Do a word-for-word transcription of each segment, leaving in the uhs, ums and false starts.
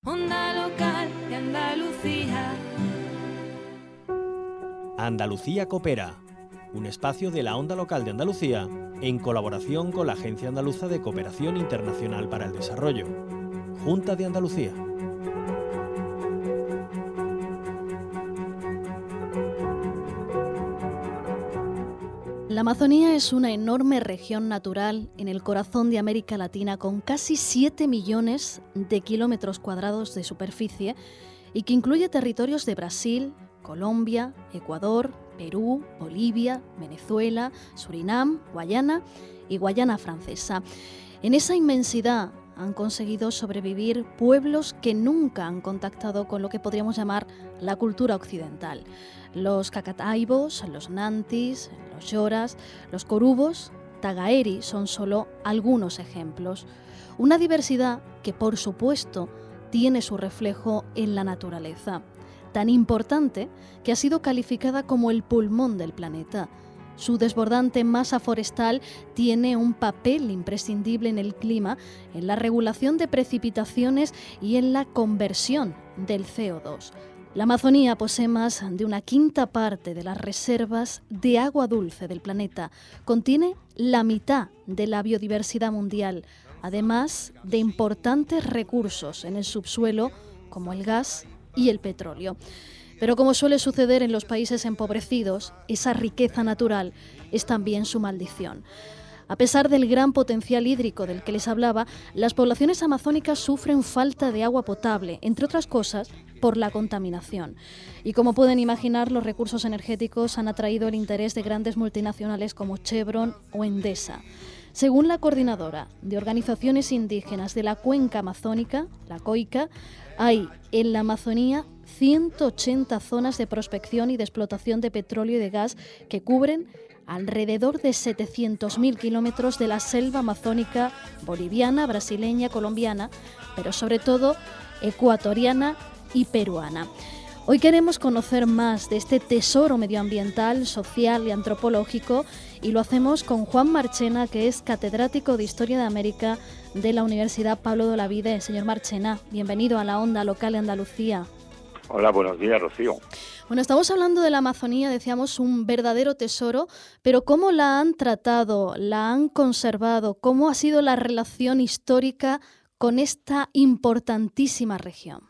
Onda local de Andalucía. Andalucía Coopera, un espacio de la Onda Local de Andalucía en colaboración con la Agencia Andaluza de Cooperación Internacional para el Desarrollo, Junta de Andalucía. La Amazonía es una enorme región natural en el corazón de América Latina con casi siete millones de kilómetros cuadrados de superficie y que incluye territorios de Brasil, Colombia, Ecuador, Perú, Bolivia, Venezuela, Surinam, Guayana y Guayana Francesa. En esa inmensidad han conseguido sobrevivir pueblos que nunca han contactado con lo que podríamos llamar la cultura occidental. Los Cacataibos, los Nantis, los Yoras, los Corubos, Tagaeri son solo algunos ejemplos. Una diversidad que, por supuesto, tiene su reflejo en la naturaleza, tan importante que ha sido calificada como el pulmón del planeta. Su desbordante masa forestal tiene un papel imprescindible en el clima, en la regulación de precipitaciones y en la conversión del C O dos. La Amazonía posee más de una quinta parte de las reservas de agua dulce del planeta. Contiene la mitad de la biodiversidad mundial, además de importantes recursos en el subsuelo como el gas y el petróleo. Pero como suele suceder en los países empobrecidos, esa riqueza natural es también su maldición. A pesar del gran potencial hídrico del que les hablaba, las poblaciones amazónicas sufren falta de agua potable, entre otras cosas, por la contaminación. Y como pueden imaginar, los recursos energéticos han atraído el interés de grandes multinacionales como Chevron o Endesa. Según la coordinadora de organizaciones indígenas de la Cuenca Amazónica, la COICA, hay en la Amazonía ciento ochenta zonas de prospección y de explotación de petróleo y de gas que cubren alrededor de setecientos mil kilómetros de la selva amazónica boliviana, brasileña, colombiana, pero sobre todo ecuatoriana y peruana. Hoy queremos conocer más de este tesoro medioambiental, social y antropológico y lo hacemos con Juan Marchena, que es catedrático de Historia de América de la Universidad Pablo de Olavide. Señor Marchena, bienvenido a la Onda Local de Andalucía. Hola, buenos días, Rocío. Bueno, estamos hablando de la Amazonía, decíamos, un verdadero tesoro, pero ¿cómo la han tratado, la han conservado? ¿Cómo ha sido la relación histórica con esta importantísima región?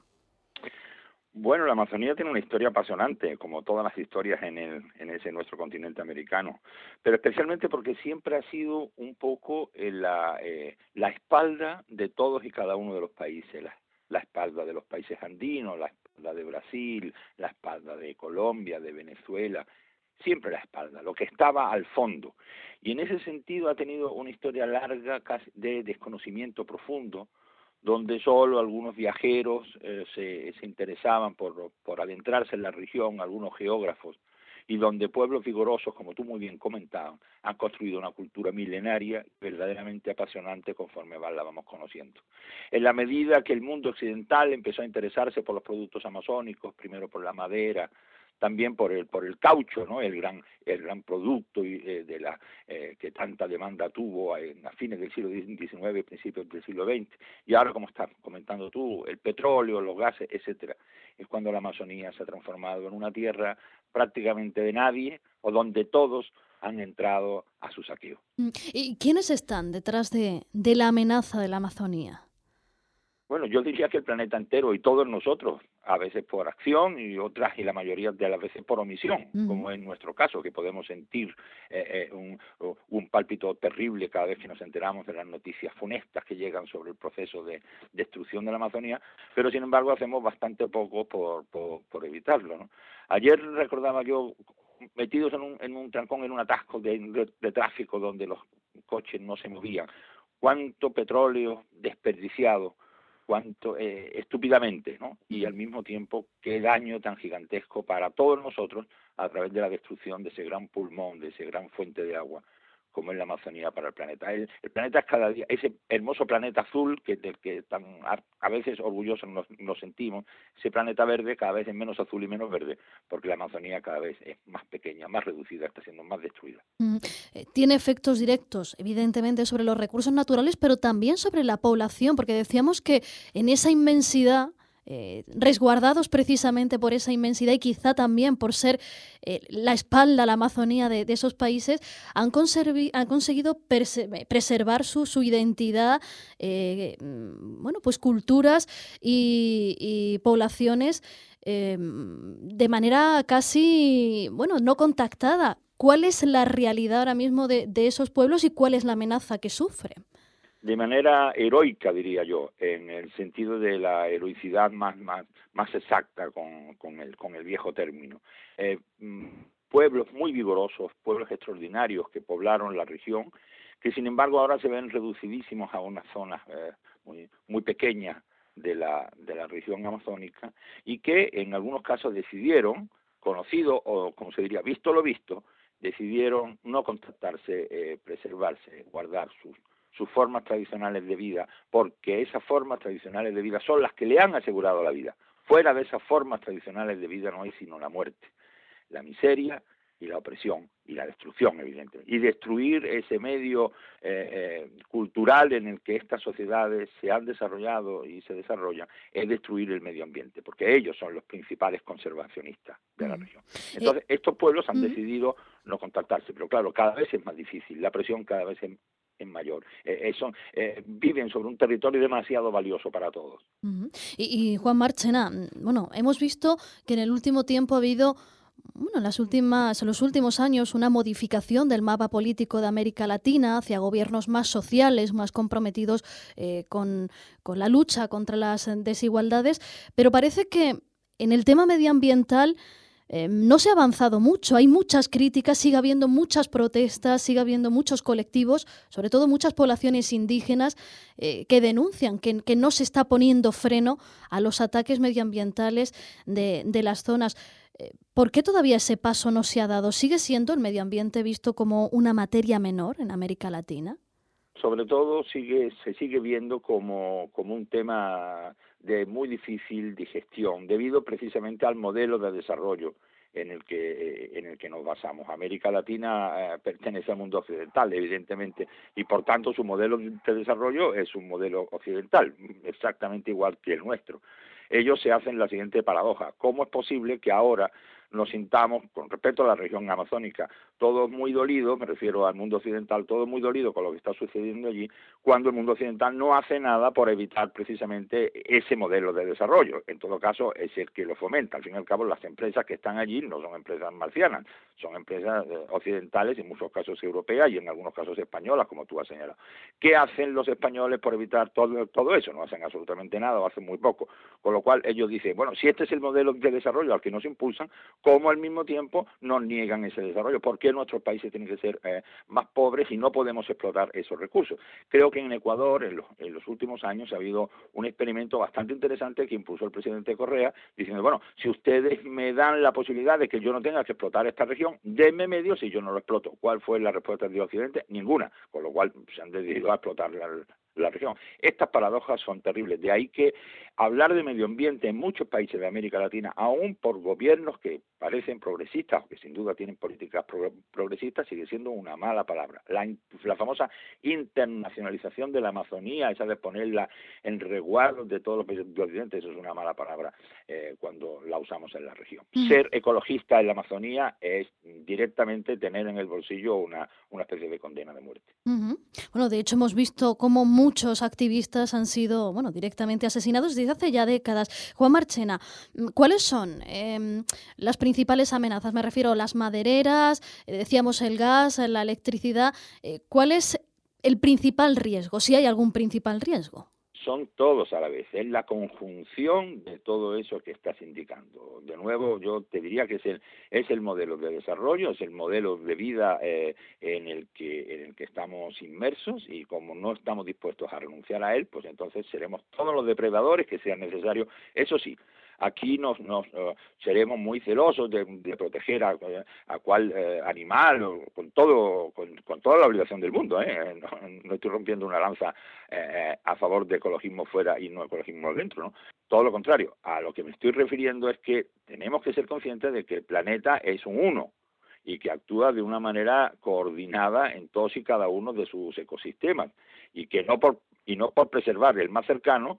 Bueno, la Amazonía tiene una historia apasionante, como todas las historias en, el, en ese nuestro continente americano, pero especialmente porque siempre ha sido un poco eh, la, eh, la espalda de todos y cada uno de los países, la, la espalda de los países andinos, la espalda de Brasil, la espalda de Colombia, de Venezuela, siempre la espalda, lo que estaba al fondo. Y en ese sentido ha tenido una historia larga casi de desconocimiento profundo, donde solo algunos viajeros eh, se, se interesaban por, por adentrarse en la región, algunos geógrafos, y donde pueblos vigorosos, como tú muy bien comentabas, han construido una cultura milenaria verdaderamente apasionante conforme la vamos conociendo. En la medida que el mundo occidental empezó a interesarse por los productos amazónicos, primero por la madera, también por el por el caucho, ¿no? El gran el gran producto eh, de la eh, que tanta demanda tuvo en, a fines del siglo diecinueve y principios del siglo veinte, y ahora, como estás comentando tú, el petróleo, los gases, etcétera, es cuando la Amazonía se ha transformado en una tierra prácticamente de nadie, o donde todos han entrado a su saqueo. ¿Y quiénes están detrás de, de la amenaza de la Amazonía? Bueno, yo diría que el planeta entero y todos nosotros, a veces por acción y otras y la mayoría de las veces por omisión, uh-huh. como en nuestro caso, que podemos sentir eh, eh, un, un pálpito terrible cada vez que nos enteramos de las noticias funestas que llegan sobre el proceso de destrucción de la Amazonía, pero sin embargo hacemos bastante poco por, por, por evitarlo, ¿no? Ayer recordaba yo, metidos en un, en un trancón, en un atasco de, de, de tráfico donde los coches no se movían, cuánto petróleo desperdiciado, cuánto eh, estúpidamente, ¿no? Y al mismo tiempo qué daño tan gigantesco para todos nosotros a través de la destrucción de ese gran pulmón, de ese gran fuente de agua como es la Amazonía para el planeta. El, el planeta es cada día, ese hermoso planeta azul que del que tan a, a veces orgullosos nos, nos sentimos, ese planeta verde cada vez es menos azul y menos verde, porque la Amazonía cada vez es más pequeña, más reducida, está siendo más destruida. Mm, eh, tiene efectos directos, evidentemente, sobre los recursos naturales, pero también sobre la población, porque decíamos que en esa inmensidad eh, resguardados precisamente por esa inmensidad y quizá también por ser eh, la espalda, la Amazonía de, de esos países, han, han conseguido preservar su, su identidad, eh, bueno, pues culturas y, y poblaciones eh, de manera casi, bueno, no contactada. ¿Cuál es la realidad ahora mismo de, de esos pueblos y cuál es la amenaza que sufren? De manera heroica, diría yo, en el sentido de la heroicidad más más más exacta con, con el con el viejo término. Eh, pueblos muy vigorosos, pueblos extraordinarios que poblaron la región, que sin embargo ahora se ven reducidísimos a unas zonas eh, muy muy pequeñas de la de la región amazónica y que en algunos casos decidieron, conocido o como se diría, visto lo visto, decidieron no contactarse, eh, preservarse, guardar sus sus formas tradicionales de vida, porque esas formas tradicionales de vida son las que le han asegurado la vida. Fuera de esas formas tradicionales de vida no hay sino la muerte, la miseria y la opresión y la destrucción, evidentemente. Y destruir ese medio eh, eh, cultural en el que estas sociedades se han desarrollado y se desarrollan es destruir el medio ambiente, porque ellos son los principales conservacionistas de la región. Entonces, estos pueblos han decidido no contactarse, pero claro, cada vez es más difícil, la presión cada vez es es mayor. Eh, son, eh, viven sobre un territorio demasiado valioso para todos. Uh-huh. Y, y Juan Marchena, bueno, hemos visto que en el último tiempo ha habido, bueno, en las últimas, en los últimos años, una modificación del mapa político de América Latina hacia gobiernos más sociales, más comprometidos eh, con, con la lucha contra las desigualdades, pero parece que en el tema medioambiental Eh, no se ha avanzado mucho, hay muchas críticas, sigue habiendo muchas protestas, sigue habiendo muchos colectivos, sobre todo muchas poblaciones indígenas eh, que denuncian que, que no se está poniendo freno a los ataques medioambientales de, de las zonas. Eh, ¿Por qué todavía ese paso no se ha dado? ¿Sigue siendo el medio ambiente visto como una materia menor en América Latina? Sobre todo sigue, se sigue viendo como, como un tema de muy difícil digestión, debido precisamente al modelo de desarrollo en el que en el que nos basamos. América Latina eh, pertenece al mundo occidental, evidentemente, y por tanto su modelo de desarrollo es un modelo occidental, exactamente igual que el nuestro. Ellos se hacen la siguiente paradoja: ¿cómo es posible que ahora nos sintamos, con respecto a la región amazónica, todos muy dolidos, me refiero al mundo occidental, todos muy dolidos con lo que está sucediendo allí, cuando el mundo occidental no hace nada por evitar precisamente ese modelo de desarrollo? En todo caso, es el que lo fomenta. Al fin y al cabo, las empresas que están allí no son empresas marcianas, son empresas eh, occidentales, en muchos casos europeas y en algunos casos españolas, como tú has señalado. ¿Qué hacen los españoles por evitar todo, todo eso? No hacen absolutamente nada o hacen muy poco. Con lo cual, ellos dicen, bueno, si este es el modelo de desarrollo al que nos impulsan, ¿cómo al mismo tiempo nos niegan ese desarrollo? ¿Por qué nuestros países tienen que ser eh, más pobres y no podemos explotar esos recursos? Creo que en Ecuador, en los, en los últimos años, ha habido un experimento bastante interesante que impulsó el presidente Correa, diciendo, bueno, si ustedes me dan la posibilidad de que yo no tenga que explotar esta región, denme medios y yo no lo exploto. ¿Cuál fue la respuesta de Occidente? Ninguna, con lo cual se han decidido a explotar la, la región. Estas paradojas son terribles, de ahí que hablar de medio ambiente en muchos países de América Latina, aún por gobiernos que parecen progresistas, o que sin duda tienen políticas pro progresistas, sigue siendo una mala palabra. La, la famosa internacionalización de la Amazonía, esa de ponerla en resguardo de todos los países de Occidente, eso es una mala palabra eh, cuando la usamos en la región. Mm. Ser ecologista en la Amazonía es directamente tener en el bolsillo una, una especie de condena de muerte. Uh-huh. Bueno, de hecho hemos visto cómo muchos activistas han sido, bueno, directamente asesinados desde hace ya décadas. Juan Marchena, ¿cuáles son eh, las principales amenazas? Me refiero a las madereras, eh, decíamos el gas, la electricidad. Eh, ¿Cuál es el principal riesgo? Si hay algún principal riesgo. Son todos a la vez, es la conjunción de todo eso que estás indicando. De nuevo, yo te diría que es el, es el modelo de desarrollo, es el modelo de vida eh, en el que en el que estamos inmersos, y como no estamos dispuestos a renunciar a él, pues entonces seremos todos los depredadores que sean necesarios. Eso sí, aquí nos, nos uh, seremos muy celosos de, de proteger a, a cual eh, animal, o con todo con, con toda la obligación del mundo, ¿eh? No, no estoy rompiendo una lanza eh, a favor de ecologismo fuera y no ecologismo dentro, ¿no? Todo lo contrario, a lo que me estoy refiriendo es que tenemos que ser conscientes de que el planeta es un uno y que actúa de una manera coordinada en todos y cada uno de sus ecosistemas, y que no por y no por preservar el más cercano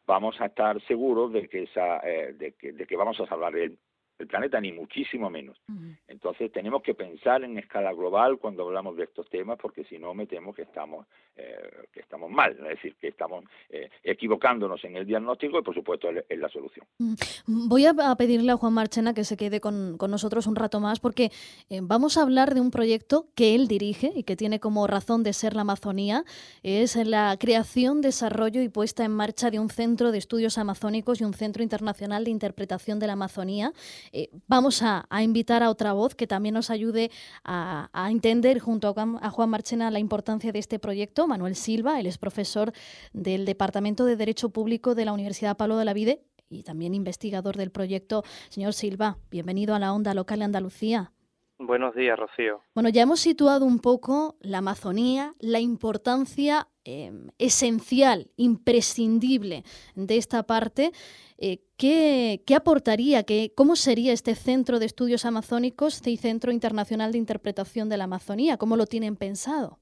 vamos a estar seguros de que esa eh, de que de que vamos a salvar el el planeta, ni muchísimo menos. Uh-huh. Entonces tenemos que pensar en escala global cuando hablamos de estos temas, porque si no me temo que estamos eh, que estamos mal, es decir, que estamos eh, equivocándonos en el diagnóstico y por supuesto en la solución. Uh-huh. Voy a pedirle a Juan Marchena que se quede con, con nosotros un rato más, porque eh, vamos a hablar de un proyecto que él dirige y que tiene como razón de ser la Amazonía. Es la creación, desarrollo y puesta en marcha de un centro de estudios amazónicos y un centro internacional de interpretación de la Amazonía. Eh, vamos a, a invitar a otra voz que también nos ayude a, a entender junto a Juan, a Juan Marchena la importancia de este proyecto. Manuel Silva, él es profesor del Departamento de Derecho Público de la Universidad Pablo de Olavide y también investigador del proyecto. Señor Silva, bienvenido a la Onda Local de Andalucía. Buenos días, Rocío. Bueno, ya hemos situado un poco la Amazonía, la importancia eh, esencial, imprescindible de esta parte. Eh, ¿qué, ¿Qué aportaría? ¿Qué, ¿Cómo sería este Centro de Estudios Amazónicos y Centro Internacional de Interpretación de la Amazonía? ¿Cómo lo tienen pensado?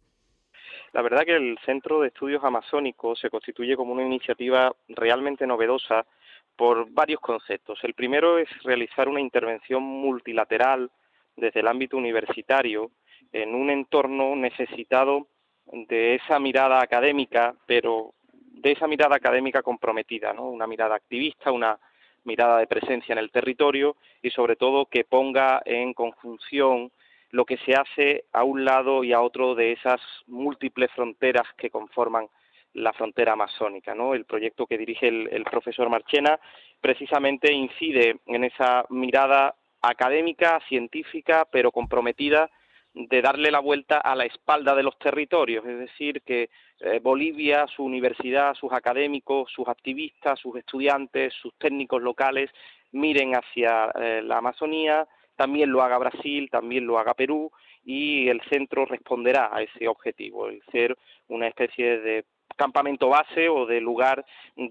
La verdad que el Centro de Estudios Amazónicos se constituye como una iniciativa realmente novedosa por varios conceptos. El primero es realizar una intervención multilateral desde el ámbito universitario en un entorno necesitado de esa mirada académica, pero de esa mirada académica comprometida, ¿no? Una mirada activista, una mirada de presencia en el territorio y sobre todo que ponga en conjunción lo que se hace a un lado y a otro de esas múltiples fronteras que conforman la frontera amazónica, ¿no? El proyecto que dirige el, el profesor Marchena precisamente incide en esa mirada académica, científica, pero comprometida de darle la vuelta a la espalda de los territorios, es decir, que eh, Bolivia, su universidad, sus académicos, sus activistas, sus estudiantes, sus técnicos locales miren hacia eh, la Amazonía, también lo haga Brasil, también lo haga Perú, y el centro responderá a ese objetivo, el ser una especie de campamento base o de lugar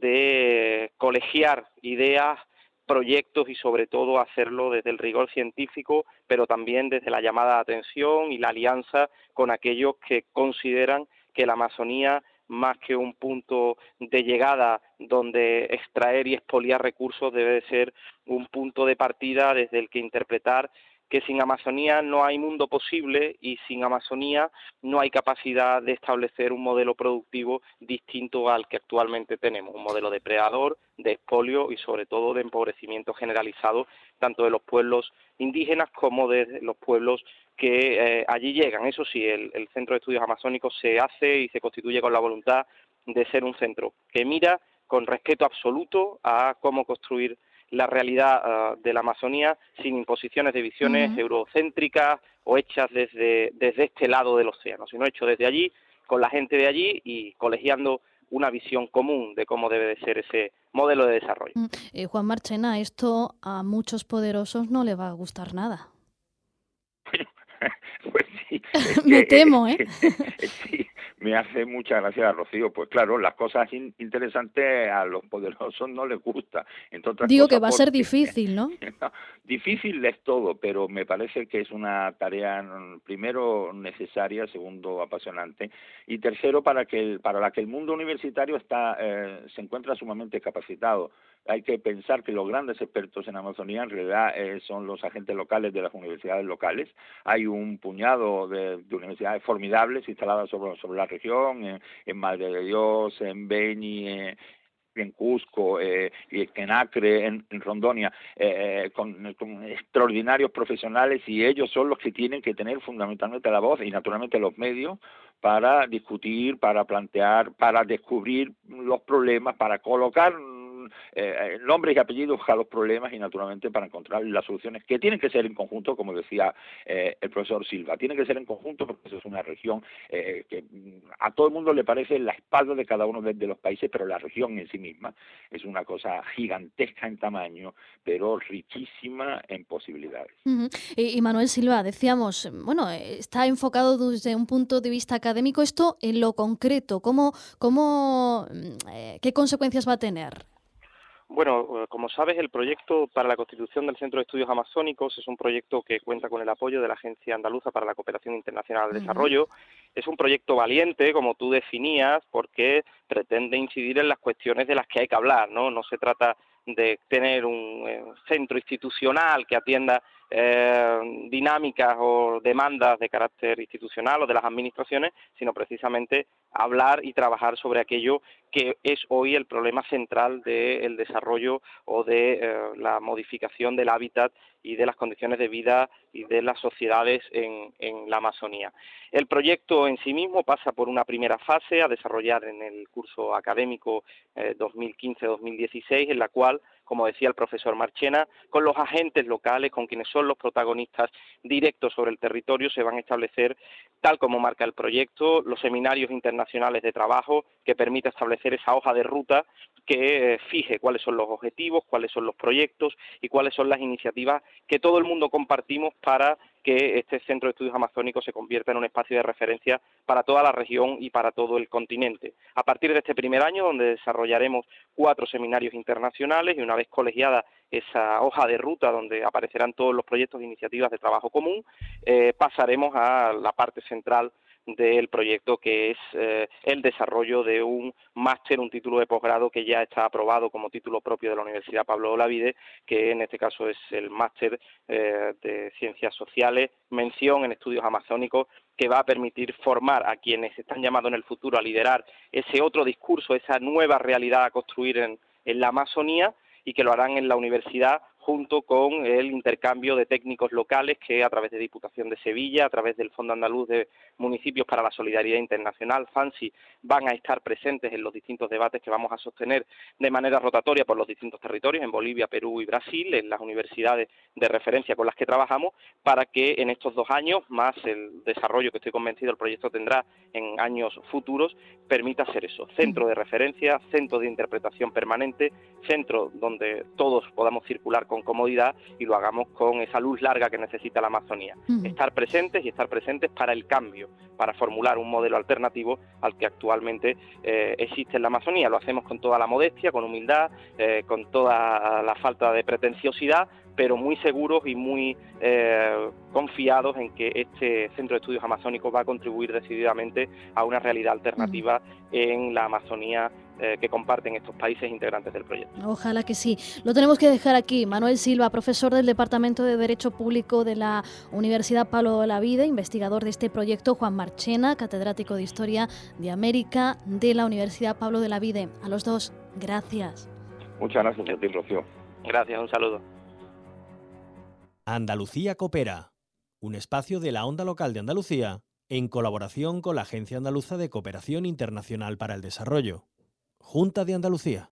de colegiar ideas, proyectos y sobre todo hacerlo desde el rigor científico, pero también desde la llamada de atención y la alianza con aquellos que consideran que la Amazonía, más que un punto de llegada donde extraer y expoliar recursos, debe de ser un punto de partida desde el que interpretar que sin Amazonía no hay mundo posible y sin Amazonía no hay capacidad de establecer un modelo productivo distinto al que actualmente tenemos, un modelo depredador, de expolio y sobre todo de empobrecimiento generalizado tanto de los pueblos indígenas como de los pueblos que eh, allí llegan. Eso sí, el, el Centro de Estudios Amazónicos se hace y se constituye con la voluntad de ser un centro que mira con respeto absoluto a cómo construir la realidad uh, de la Amazonía sin imposiciones de visiones uh-huh. eurocéntricas o hechas desde, desde este lado del océano, sino hecho desde allí, con la gente de allí y colegiando una visión común de cómo debe de ser ese modelo de desarrollo. Uh, eh, Juan Marchena, esto a muchos poderosos no le va a gustar nada. Pues sí. Me temo, ¿eh? Sí, me hace mucha gracia, Rocío. Pues claro, las cosas in- interesantes a los poderosos no les gusta. Entre Digo cosas, que va a ser difícil, ¿no? Difícil es todo, pero me parece que es una tarea, primero, necesaria, segundo, apasionante, y tercero, para que el, para la que el mundo universitario está eh, se encuentra sumamente capacitado. Hay que pensar que los grandes expertos en Amazonía en realidad eh, son los agentes locales de las universidades locales. Hay un puñado de, de universidades formidables instaladas sobre, sobre la región, en, en Madre de Dios, en Beni, eh, en Cusco, eh, y en Acre, en, en Rondonia, eh, con, con extraordinarios profesionales, y ellos son los que tienen que tener fundamentalmente la voz y naturalmente los medios para discutir, para plantear, para descubrir los problemas, para colocar eh, nombres y apellidos a los problemas y naturalmente para encontrar las soluciones que tienen que ser en conjunto, como decía eh, el profesor Silva, tienen que ser en conjunto porque eso es una región eh, que a todo el mundo le parece la espalda de cada uno de, de los países, pero la región en sí misma es una cosa gigantesca en tamaño, pero riquísima en posibilidades. Uh-huh. Y, y Manuel Silva, decíamos, bueno, está enfocado desde un punto de vista académico. Esto en lo concreto, ¿cómo, cómo, eh, qué consecuencias va a tener? Bueno, como sabes, el proyecto para la constitución del Centro de Estudios Amazónicos es un proyecto que cuenta con el apoyo de la Agencia Andaluza para la Cooperación Internacional al Desarrollo. Uh-huh. Es un proyecto valiente, como tú definías, porque pretende incidir en las cuestiones de las que hay que hablar, ¿no? No se trata de tener un eh, centro institucional que atienda eh, dinámicas o demandas de carácter institucional o de las administraciones, sino precisamente hablar y trabajar sobre aquello que es hoy el problema central del desarrollo o de eh, la modificación del hábitat y de las condiciones de vida y de las sociedades en, en la Amazonía. El proyecto en sí mismo pasa por una primera fase a desarrollar en el curso académico eh, dos mil quince dos mil dieciséis, en la cual, como decía el profesor Marchena, con los agentes locales, con quienes son los protagonistas directos sobre el territorio, se van a establecer, tal como marca el proyecto, los seminarios internacionales de trabajo que permita establecer esa hoja de ruta que eh, fije cuáles son los objetivos, cuáles son los proyectos y cuáles son las iniciativas que todo el mundo compartimos para que este Centro de Estudios Amazónicos se convierta en un espacio de referencia para toda la región y para todo el continente. A partir de este primer año, donde desarrollaremos cuatro seminarios internacionales y una vez colegiada esa hoja de ruta donde aparecerán todos los proyectos e iniciativas de trabajo común, eh, pasaremos a la parte central del proyecto, que es eh, el desarrollo de un máster, un título de posgrado que ya está aprobado como título propio de la Universidad Pablo de Olavide, que en este caso es el máster eh, de Ciencias Sociales, mención en estudios amazónicos, que va a permitir formar a quienes están llamados en el futuro a liderar ese otro discurso, esa nueva realidad a construir en, en la Amazonía, y que lo harán en la universidad junto con el intercambio de técnicos locales que a través de Diputación de Sevilla, a través del Fondo Andaluz de Municipios para la Solidaridad Internacional, FANSI, van a estar presentes en los distintos debates que vamos a sostener de manera rotatoria por los distintos territorios, en Bolivia, Perú y Brasil, en las universidades de referencia con las que trabajamos, para que en estos dos años, más el desarrollo que estoy convencido el proyecto tendrá en años futuros, permita ser eso, centro de referencia, centro de interpretación permanente, centro donde todos podamos circular con comodidad y lo hagamos con esa luz larga que necesita la Amazonía. Uh-huh. Estar presentes y estar presentes para el cambio, para formular un modelo alternativo al que actualmente eh, existe en la Amazonía. Lo hacemos con toda la modestia, con humildad, eh, con toda la falta de pretenciosidad, pero muy seguros y muy eh, confiados en que este Centro de Estudios Amazónicos va a contribuir decididamente a una realidad alternativa uh-huh. en la Amazonía eh, que comparten estos países integrantes del proyecto. Ojalá que sí. Lo tenemos que dejar aquí. Manuel Silva, profesor del Departamento de Derecho Público de la Universidad Pablo de Olavide, investigador de este proyecto, Juan Marchena, catedrático de Historia de América de la Universidad Pablo de Olavide. A los dos, gracias. Muchas gracias a ti, Rocío. Gracias, un saludo. Andalucía Coopera, un espacio de la Onda Local de Andalucía en colaboración con la Agencia Andaluza de Cooperación Internacional para el Desarrollo. Junta de Andalucía.